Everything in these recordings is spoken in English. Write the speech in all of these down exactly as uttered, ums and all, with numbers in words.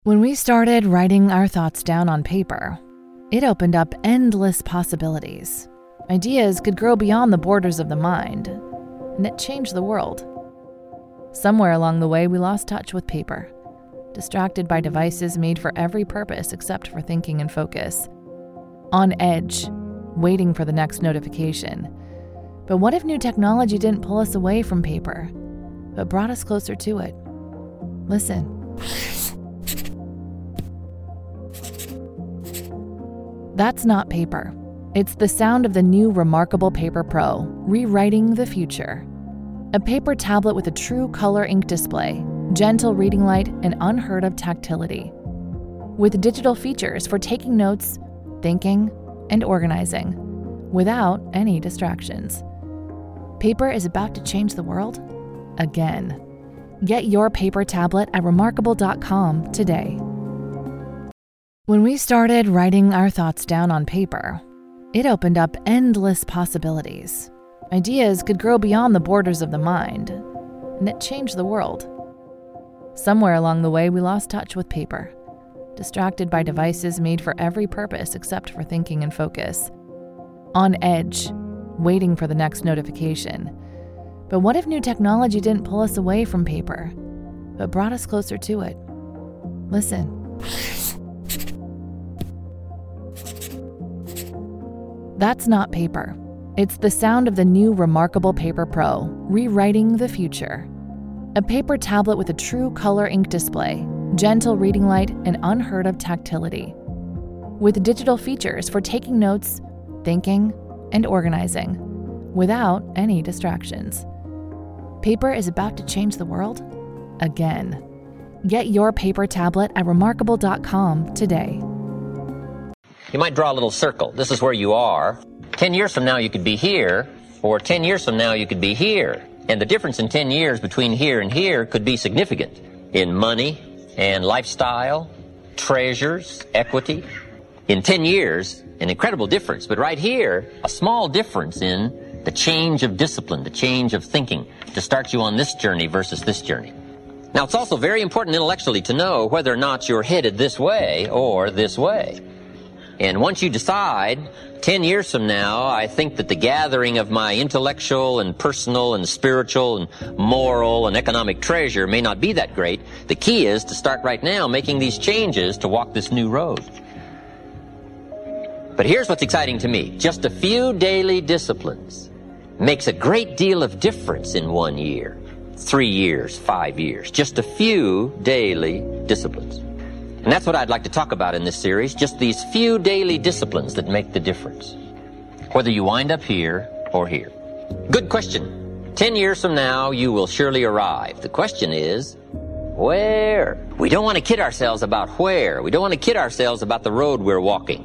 When we started writing our thoughts down on paper, it opened up endless possibilities. Ideas could grow beyond the borders of the mind, and it changed the world. Somewhere along the way, we lost touch with paper, distracted by devices made for every purpose except for thinking and focus. On edge, waiting for the next notification. But what if new technology didn't pull us away from paper, but brought us closer to it? Listen. That's not paper. It's the sound of the new Remarkable Paper Pro, rewriting the future. A paper tablet with a true color ink display, gentle reading light, and unheard of tactility. With digital features for taking notes, thinking, and organizing, without any distractions. Paper is about to change the world again. Get your paper tablet at remarkable dot com today. When we started writing our thoughts down on paper, it opened up endless possibilities. Ideas could grow beyond the borders of the mind, and it changed the world. Somewhere along the way, we lost touch with paper, distracted by devices made for every purpose except for thinking and focus. On edge, waiting for the next notification. But what if new technology didn't pull us away from paper, but brought us closer to it? Listen. That's not paper. It's the sound of the new Remarkable Paper Pro, rewriting the future. A paper tablet with a true color ink display, gentle reading light, and unheard of tactility. With digital features for taking notes, thinking, and organizing, without any distractions. Paper is about to change the world again. Get your paper tablet at remarkable dot com today. You might draw a little circle. This is where you are. Ten years from now, you could be here, or ten years from now, you could be here. And the difference in ten years between here and here could be significant in money and lifestyle, treasures, equity. In ten years, an incredible difference. But right here, a small difference in the change of discipline, the change of thinking to start you on this journey versus this journey. Now, it's also very important intellectually to know whether or not you're headed this way or this way. And once you decide, ten years from now, I think that the gathering of my intellectual and personal and spiritual and moral and economic treasure may not be that great. The key is to start right now making these changes to walk this new road. But here's what's exciting to me. Just a few daily disciplines makes a great deal of difference in one year, three years, five years. Just a few daily disciplines. And that's what I'd like to talk about in this series, just these few daily disciplines that make the difference, whether you wind up here or here. Good question. Ten years from now, you will surely arrive. The question is, where? We don't want to kid ourselves about where. We don't want to kid ourselves about the road we're walking.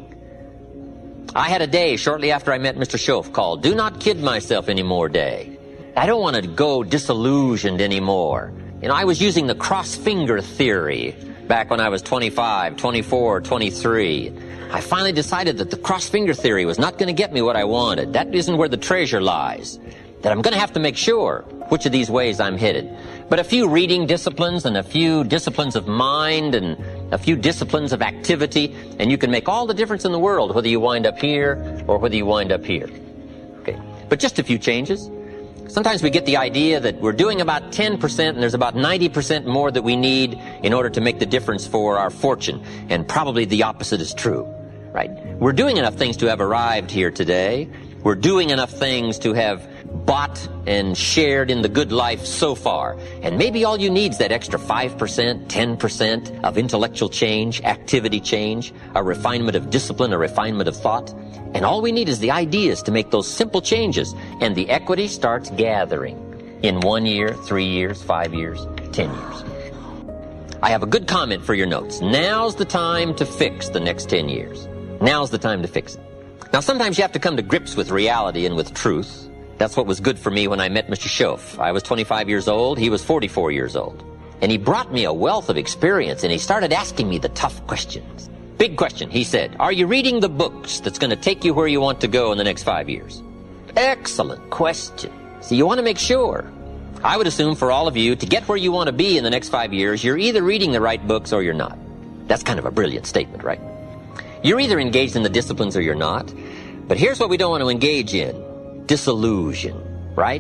I had a day shortly after I met Mister Shoaff called Do Not Kid Myself Anymore Day. I don't want to go disillusioned anymore. You know, I was using the cross-finger theory back when I was twenty-five, twenty-four, twenty-three. I finally decided that the cross-finger theory was not going to get me what I wanted. That isn't where the treasure lies. That I'm going to have to make sure which of these ways I'm headed. But a few reading disciplines and a few disciplines of mind and a few disciplines of activity, and you can make all the difference in the world whether you wind up here or whether you wind up here. Okay, but just a few changes. Sometimes we get the idea that we're doing about ten percent and there's about ninety percent more that we need in order to make the difference for our fortune. And probably the opposite is true, right? We're doing enough things to have arrived here today. We're doing enough things to have bought and shared in the good life so far. And maybe all you need is that extra five percent, ten percent of intellectual change, activity change, a refinement of discipline, a refinement of thought. And all we need is the ideas to make those simple changes. And the equity starts gathering in one year, three years, five years, ten years. I have a good comment for your notes. Now's the time to fix the next ten years. Now's the time to fix it. Now, sometimes you have to come to grips with reality and with truth. That's what was good for me when I met Mister Shoaff. I was twenty-five years old. He was forty-four years old. And he brought me a wealth of experience, and he started asking me the tough questions. Big question, he said. Are you reading the books that's going to take you where you want to go in the next five years? Excellent question. So you want to make sure. I would assume for all of you, to get where you want to be in the next five years, you're either reading the right books or you're not. That's kind of a brilliant statement, right? You're either engaged in the disciplines or you're not. But here's what we don't want to engage in. Disillusion, right?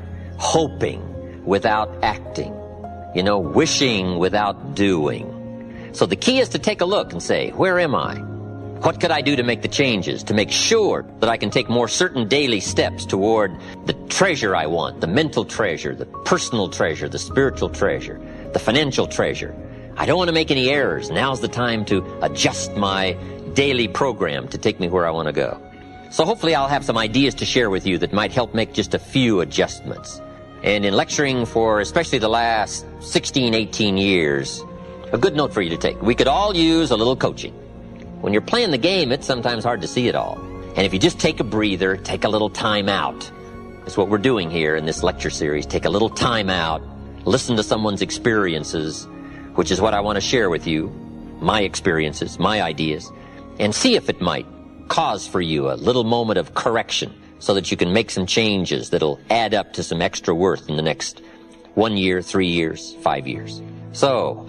Hoping without acting. You know, wishing without doing. So the key is to take a look and say, where am I? What could I do to make the changes, to make sure that I can take more certain daily steps toward the treasure I want, the mental treasure, the personal treasure, the spiritual treasure, the financial treasure. I don't want to make any errors. Now's the time to adjust my daily program to take me where I want to go. So hopefully I'll have some ideas to share with you that might help make just a few adjustments. And in lecturing for especially the last sixteen, eighteen years, a good note for you to take. We could all use a little coaching. When you're playing the game, it's sometimes hard to see it all. And if you just take a breather, take a little time out. That's what we're doing here in this lecture series. Take a little time out, listen to someone's experiences, which is what I want to share with you, my experiences, my ideas, and see if it might cause for you a little moment of correction so that you can make some changes that'll add up to some extra worth in the next one year, three years, five years. So,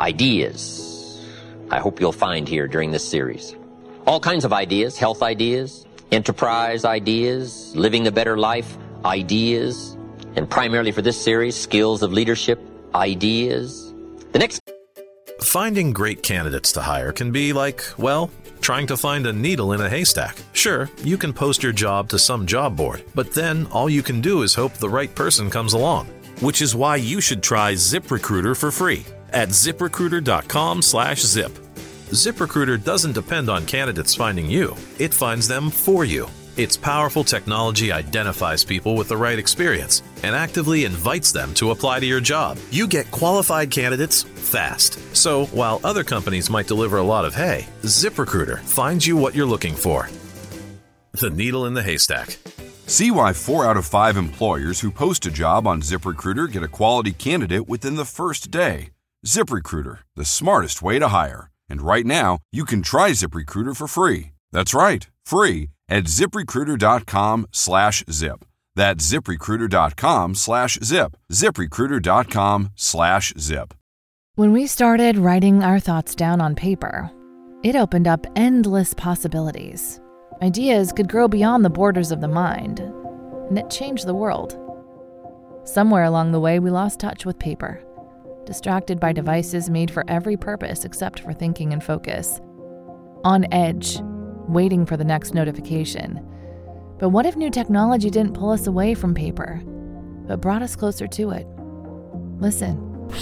ideas, I hope you'll find here during this series. All kinds of ideas, health ideas, enterprise ideas, living a better life ideas, and primarily for this series, skills of leadership ideas. The next... Finding great candidates to hire can be like, well, trying to find a needle in a haystack. Sure, you can post your job to some job board, but then all you can do is hope the right person comes along. Which is why you should try ZipRecruiter for free at ZipRecruiter.com slash zip. ZipRecruiter doesn't depend on candidates finding you. It finds them for you. Its powerful technology identifies people with the right experience and actively invites them to apply to your job. You get qualified candidates fast. So while other companies might deliver a lot of hay, ZipRecruiter finds you what you're looking for. The needle in the haystack. See why four out of five employers who post a job on ZipRecruiter get a quality candidate within the first day. ZipRecruiter, the smartest way to hire. And right now, you can try ZipRecruiter for free. That's right, free at ZipRecruiter.com slash zip. That's ZipRecruiter.com slash zip. ZipRecruiter.com slash zip. When we started writing our thoughts down on paper, it opened up endless possibilities. Ideas could grow beyond the borders of the mind, and it changed the world. Somewhere along the way, we lost touch with paper, distracted by devices made for every purpose except for thinking and focus. On edge, waiting for the next notification. But what if new technology didn't pull us away from paper, but brought us closer to it? Listen.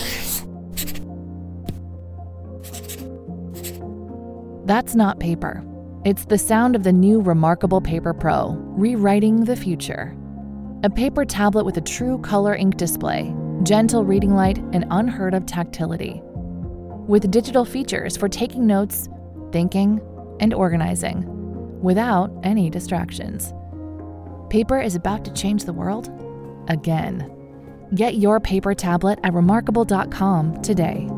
That's not paper. It's the sound of the new Remarkable Paper Pro, rewriting the future. A paper tablet with a true color ink display, gentle reading light, and unheard of tactility. With digital features for taking notes, thinking, and organizing, without any distractions. Paper is about to change the world again. Get your paper tablet at remarkable dot com today.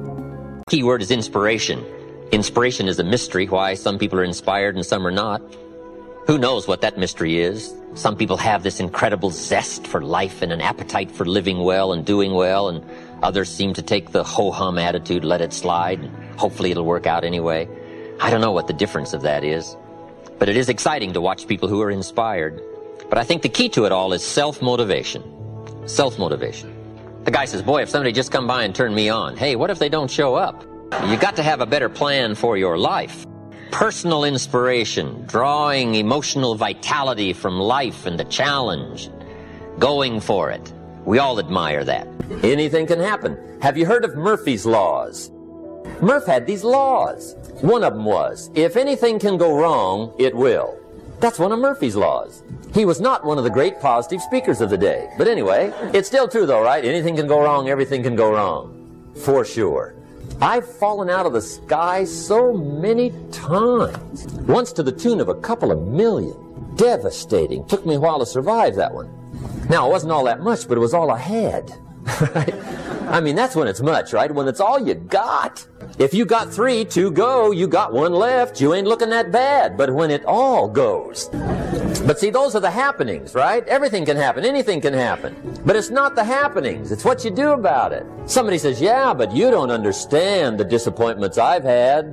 Keyword is inspiration. Inspiration is a mystery, why some people are inspired and some are not. Who knows what that mystery is? Some people have this incredible zest for life and an appetite for living well and doing well, and others seem to take the ho-hum attitude, let it slide, and hopefully it'll work out anyway. I don't know what the difference of that is, but it is exciting to watch people who are inspired. But I think the key to it all is self-motivation. Self-motivation. The guy says, boy, if somebody just come by and turn me on, hey, what if they don't show up? You got to have a better plan for your life. Personal inspiration, drawing emotional vitality from life and the challenge, going for it. We all admire that. Anything can happen. Have you heard of Murphy's Laws? Murph had these laws. One of them was, if anything can go wrong, it will. That's one of Murphy's Laws. He was not one of the great positive speakers of the day. But anyway, it's still true though, right? Anything can go wrong, everything can go wrong. For sure. I've fallen out of the sky so many times. Once to the tune of a couple of million. Devastating. Took me a while to survive that one. Now, it wasn't all that much, but it was all I had. Right? I mean, that's when it's much, right? When it's all you got. If you got three, two go, you got one left, you ain't looking that bad. But when it all goes. But see, those are the happenings, right? Everything can happen, anything can happen. But it's not the happenings, it's what you do about it. Somebody says, yeah, but you don't understand the disappointments I've had.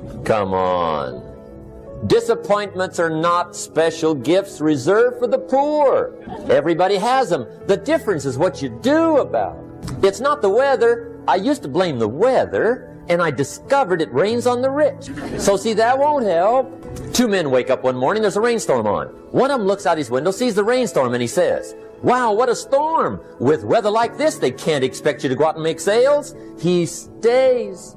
Come on. Disappointments are not special gifts reserved for the poor. Everybody has them. The difference is what you do about it. It's not the weather. I used to blame the weather, and I discovered it rains on the rich. So see, that won't help. Two men wake up one morning, there's a rainstorm on. One of them looks out his window, sees the rainstorm, and he says, "Wow, what a storm. With weather like this, they can't expect you to go out and make sales." He stays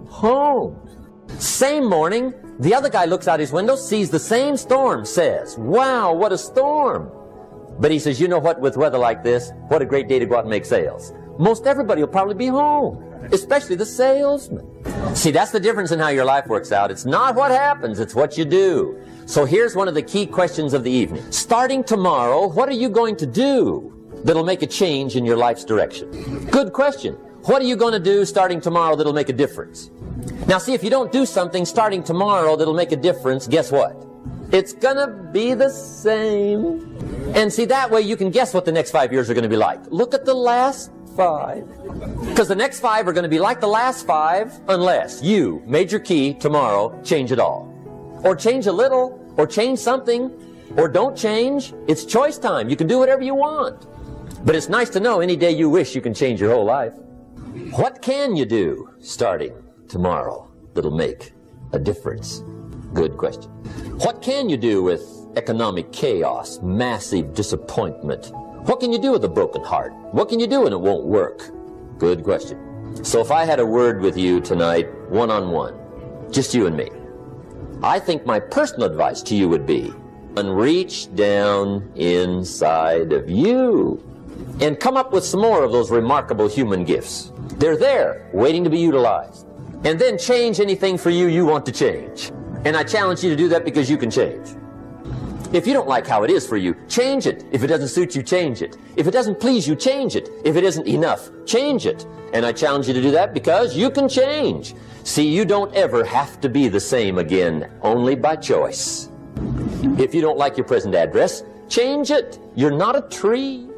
home. Same morning, the other guy looks out his window, sees the same storm, says, "Wow, what a storm." But he says, "You know what, with weather like this, what a great day to go out and make sales. Most everybody will probably be home, especially the salesman." See, that's the difference in how your life works out. It's not what happens, it's what you do. So here's one of the key questions of the evening. Starting tomorrow, what are you going to do that'll make a change in your life's direction? Good question. What are you going to do starting tomorrow that'll make a difference? Now see, if you don't do something starting tomorrow that'll make a difference, guess what? It's gonna be the same. And see, that way you can guess what the next five years are gonna be like. Look at the last five. Because the next five are gonna be like the last five unless you, major key, tomorrow, change it all. Or change a little, or change something, or don't change. It's choice time. You can do whatever you want. But it's nice to know any day you wish you can change your whole life. What can you do starting tomorrow that'll make a difference? Good question. What can you do with economic chaos, massive disappointment? What can you do with a broken heart? What can you do when it won't work? Good question. So if I had a word with you tonight, one-on-one, just you and me, I think my personal advice to you would be, and reach down inside of you and come up with some more of those remarkable human gifts. They're there, waiting to be utilized. And then change anything for you you want to change. And I challenge you to do that because you can change. If you don't like how it is for you, change it. If it doesn't suit you, change it. If it doesn't please you, change it. If it isn't enough, change it. And I challenge you to do that because you can change. See, you don't ever have to be the same again, only by choice. If you don't like your present address, change it. You're not a tree.